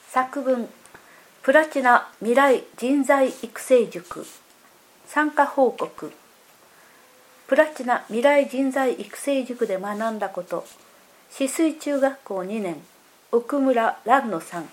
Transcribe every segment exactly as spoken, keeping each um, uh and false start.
作文プラチナ未来人材育成塾参加報告。プラチナ未来人材育成塾で学んだこと。止水中学校にねん奥村蘭野さん。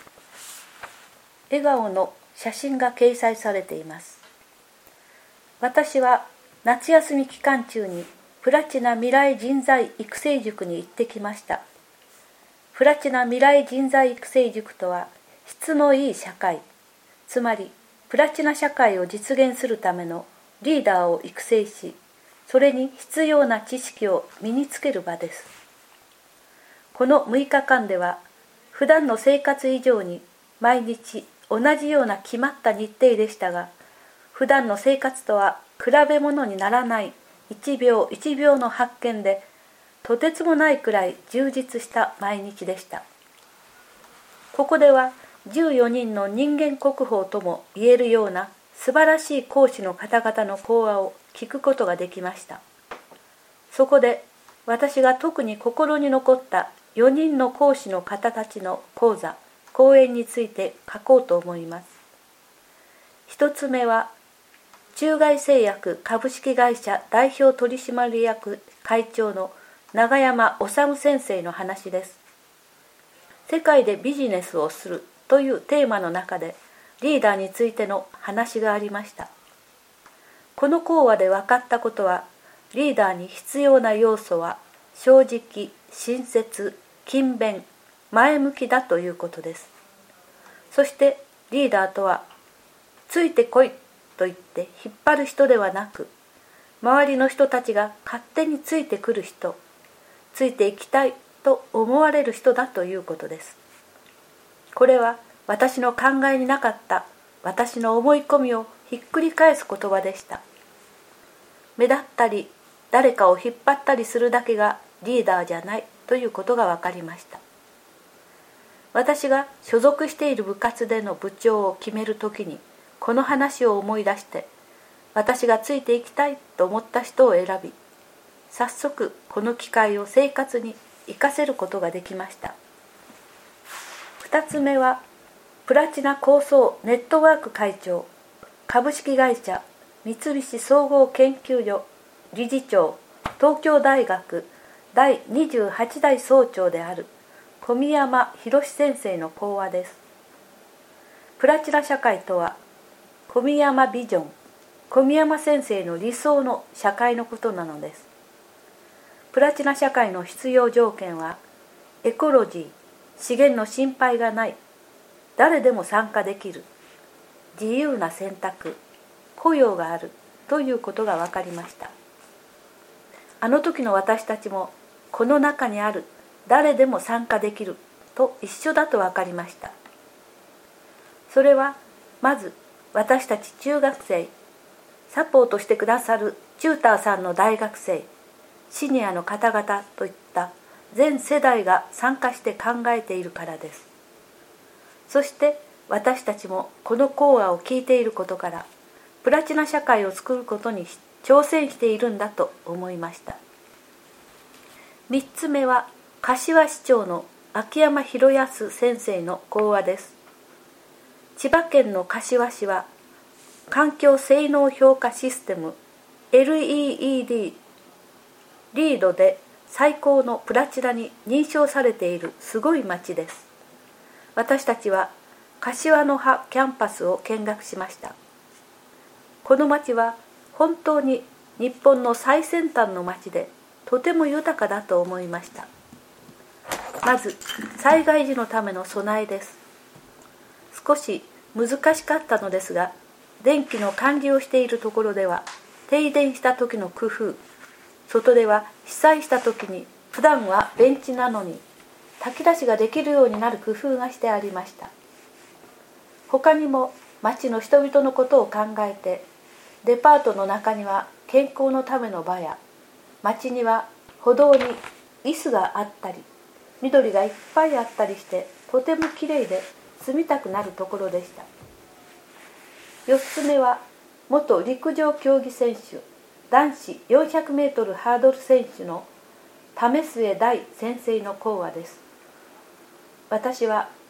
笑顔の写真が掲載されています。私は夏休み期間中にプラチナ未来人材育成塾に行ってきました。プラチナ未来人材育成塾とは、質のいい社会、つまりプラチナ社会を実現するためのリーダーを育成し、それに必要な知識を身につける場です。このむいかかんでは、普段の生活以上に毎日同じような決まった日程でしたが、普段の生活とは比べ物にならない一秒一秒の発見で、とてつもないくらい充実した毎日でした。ここではじゅうよにんの人間国宝とも言えるような素晴らしい講師の方々の講話を聞くことができました。そこで私が特に心に残ったよにんの講師の方たちの講座、講演について書こうと思います。一つ目は、中外製薬株式会社代表取締役会長の永山修先生の話です。世界でビジネスをするというテーマの中でリーダーについての話がありました。この講話で分かったことは、リーダーに必要な要素は正直、親切、勤勉、前向きだということです。そしてリーダーとは、ついてこいと言って引っ張る人ではなく、周りの人たちが勝手についてくる人、ついていきたいと思われる人だということです。これは私の考えになかった私の思い込みをひっくり返す言葉でした。目立ったり誰かを引っ張ったりするだけがリーダーじゃないということが分かりました。私が所属している部活での部長を決めるときにこの話を思い出して、私がついていきたいと思った人を選び、早速この機会を生活に生かせることができました。二つ目は、プラチナ構想ネットワーク会長、株式会社三菱総合研究所理事長、東京大学だいにじゅうはちだい総長である小宮山博先生の講話です。プラチナ社会とは、小宮山ビジョン、小宮山先生の理想の社会のことなのです。プラチナ社会の必要条件は、エコロジー、資源の心配がない、誰でも参加できる、自由な選択、雇用があるということが分かりました。あの時の私たちも、この中にある誰でも参加できると一緒だと分かりました。それは、まず私たち中学生、サポートしてくださるチューターさんの大学生、シニアの方々といった全世代が参加して考えているからです。そして私たちもこの講話を聞いていることから、プラチナ社会を作ることに挑戦しているんだと思いました。三つ目は、柏市長の秋山博康先生の講話です。千葉県の柏市は、環境性能評価システム エルイーイーディー リードで最高のプラチナに認証されているすごい町です。私たちは柏の葉キャンパスを見学しました。この町は本当に日本の最先端の町で、とても豊かだと思いました。まず災害時のための備えです。少し難しかったのですが、電気の管理をしているところでは停電した時の工夫、外では被災した時に普段はベンチなのに炊き出しができるようになる工夫がしてありました。他にも町の人々のことを考えて、デパートの中には健康のための場や、町には歩道に椅子があったり、緑がいっぱいあったりして、とてもきれいで住みたくなるところでした。四つ目は、元陸上競技選手、男子よんひゃくメートルハードル選手の為末大先生の講話です。私は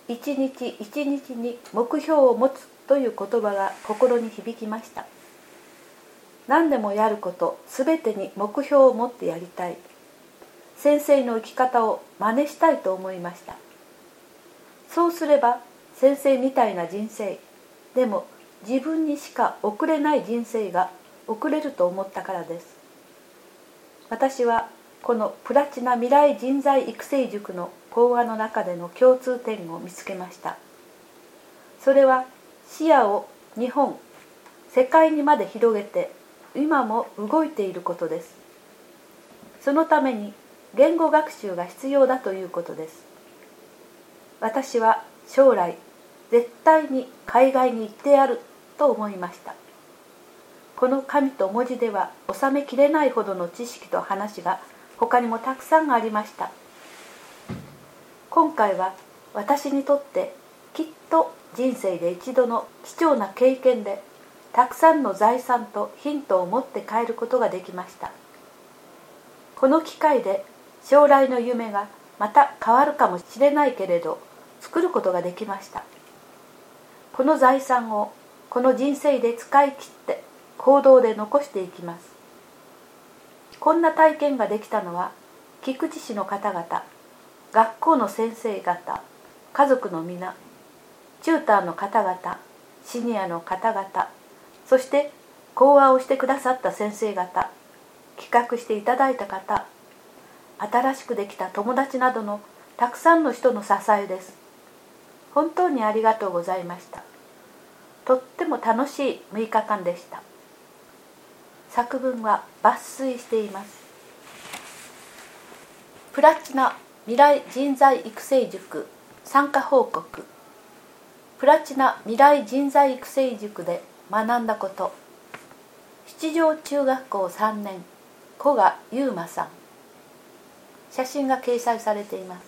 一日一日に目標を持つという言葉が心に響きました。何でもやることすべてに目標を持ってやりたい。先生の生き方を真似したいと思いました。そうすれば先生みたいな人生でも自分にしか送れない人生が送れると思ったからです。私はこのプラチナ未来人材育成塾の講話の中での共通点を見つけました。それは視野を日本、世界にまで広げて今も動いていることです。そのために言語学習が必要だということです。私は将来絶対に海外に行ってやると思いました。この紙と文字では収めきれないほどの知識と話が他にもたくさんありました。今回は私にとってきっと人生で一度の貴重な経験で、たくさんの財産とヒントを持って帰ることができました。この機会で将来の夢がまた変わるかもしれないけれど、作ることができました。この財産をこの人生で使い切って行動で残していきます。こんな体験ができたのは、菊池市の方々、学校の先生方、家族の皆、チューターの方々、シニアの方々、そして講話をしてくださった先生方、企画していただいた方、新しくできた友達などのたくさんの人の支えです。本当にありがとうございました。とっても楽しいむいかかんでした。作文は抜粋しています。プラチナ未来人材育成塾参加報告。プラチナ未来人材育成塾で学んだこと。七条中学校さんねん、古賀優馬さん。写真が掲載されています。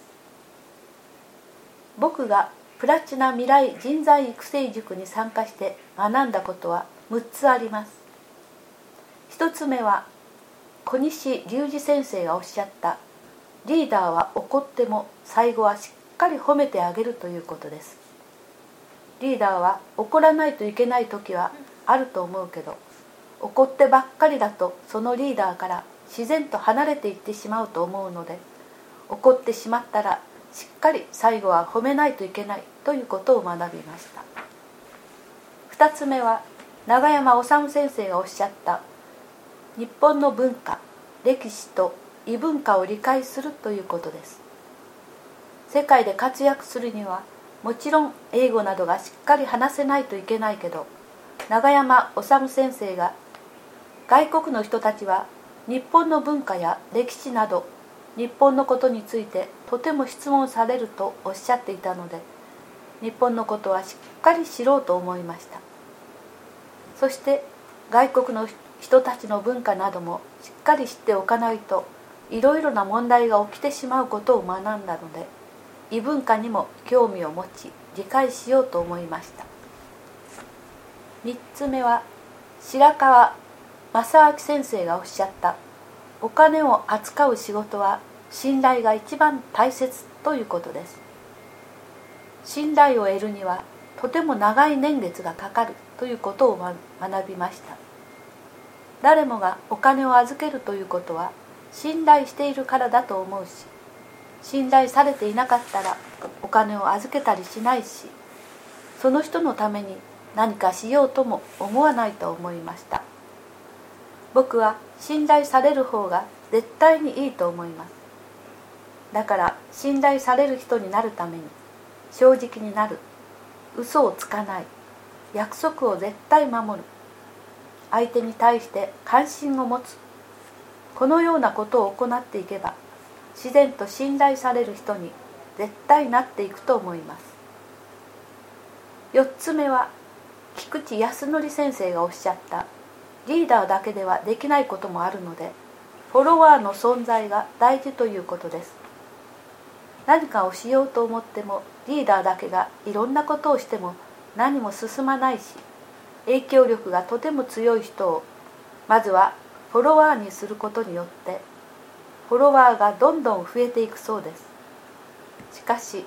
僕がプラチナ未来人材育成塾に参加して学んだことはむっつあります。一つ目は小西隆二先生がおっしゃった、リーダーは怒っても最後はしっかり褒めてあげるということです。リーダーは怒らないといけない時はあると思うけど、怒ってばっかりだとそのリーダーから自然と離れていってしまうと思うので、怒ってしまったらしっかり最後は褒めないといけないということを学びました。二つ目は永山治先生がおっしゃった、日本の文化、歴史と異文化を理解するということです。世界で活躍するにはもちろん英語などがしっかり話せないといけないけど、永山治先生が外国の人たちは日本の文化や歴史など日本のことについてとても質問されるとおっしゃっていたので、日本のことはしっかり知ろうと思いました。そして外国の人たちの文化などもしっかり知っておかないといろいろな問題が起きてしまうことを学んだので、異文化にも興味を持ち理解しようと思いました。三つ目は白川正明先生がおっしゃった、お金を扱う仕事は信頼が一番大切ということです。信頼を得るにはとても長い年月がかかるということを学びました。誰もがお金を預けるということは信頼しているからだと思うし、信頼されていなかったらお金を預けたりしないし、その人のために何かしようとも思わないと思いました。僕は信頼される方が絶対にいいと思います。だから信頼される人になるために正直になる、嘘をつかない、約束を絶対守る、相手に対して関心を持つ、このようなことを行っていけば自然と信頼される人に絶対なっていくと思います。四つ目は菊池康則先生がおっしゃった、リーダーだけではできないこともあるのでフォロワーの存在が大事ということです。何かをしようと思ってもリーダーだけがいろんなことをしても何も進まないし、影響力がとても強い人をまずはフォロワーにすることによってフォロワーがどんどん増えていくそうです。しかし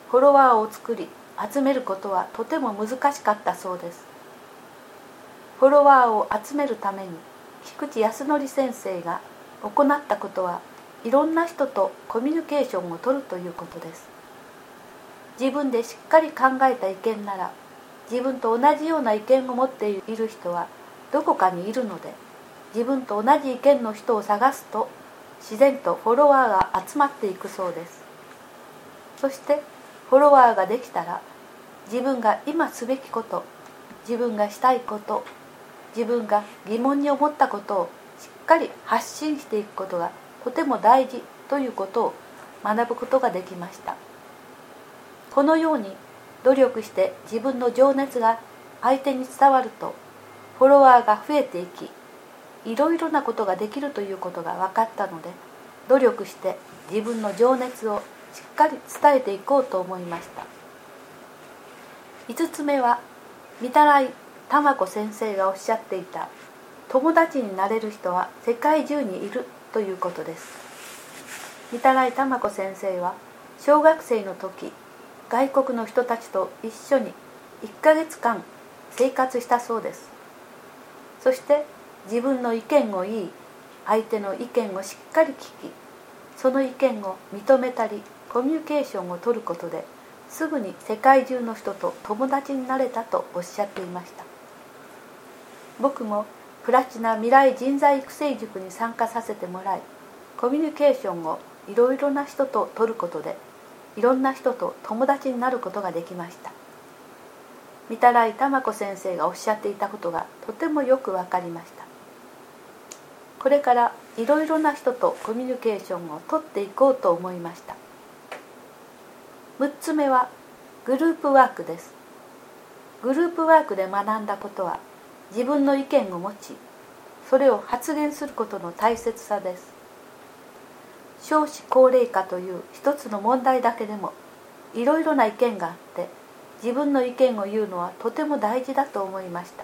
フォロワーを作り集めることはとても難しかったそうです。フォロワーを集めるために菊池康則先生が行ったことはいろんな人とコミュニケーションを取るということです。自分でしっかり考えた意見なら自分と同じような意見を持っている人はどこかにいるので、自分と同じ意見の人を探すと自然とフォロワーが集まっていくそうです。そしてフォロワーができたら自分が今すべきこと、自分がしたいこと、自分が疑問に思ったことをしっかり発信していくことがとても大事ということを学ぶことができました。このように努力して自分の情熱が相手に伝わるとフォロワーが増えていき、いろいろなことができるということが分かったので、努力して自分の情熱をしっかり伝えていこうと思いました。いつつめは御手洗珠子先生がおっしゃっていた友達になれる人は世界中にいるということです。御手洗珠子先生は小学生の時、外国の人たちと一緒にいっかげつかん生活したそうです。そして自分の意見を言い、相手の意見をしっかり聞き、その意見を認めたりコミュニケーションを取ることですぐに世界中の人と友達になれたとおっしゃっていました。僕もプラチナ未来人材育成塾に参加させてもらい、コミュニケーションをいろいろな人と取ることでいろんな人と友達になることができました。御手洗珠子先生がおっしゃっていたことがとてもよくわかりました。これからいろいろな人とコミュニケーションを取っていこうと思いました。むっつめはグループワークです。グループワークで学んだことは自分の意見を持ち、それを発言することの大切さです。少子高齢化という一つの問題だけでもいろいろな意見があって、自分の意見を言うのはとても大事だと思いました。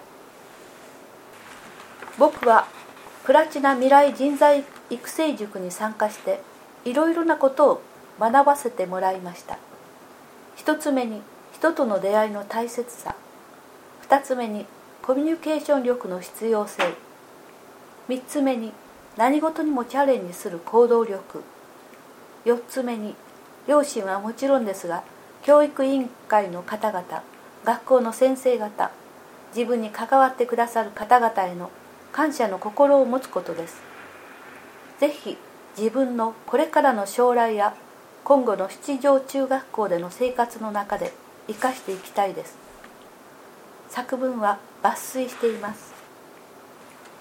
僕はプラチナ未来人材育成塾に参加していろいろなことを学ばせてもらいました。一つ目に人との出会いの大切さ、二つ目にコミュニケーション力の必要性、三つ目に何事にもチャレンジする行動力、四つ目に両親はもちろんですが教育委員会の方々、学校の先生方、自分に関わってくださる方々への感謝の心を持つことです。ぜひ自分のこれからの将来や今後の七条中学校での生活の中で生かしていきたいです。作文は抜粋しています。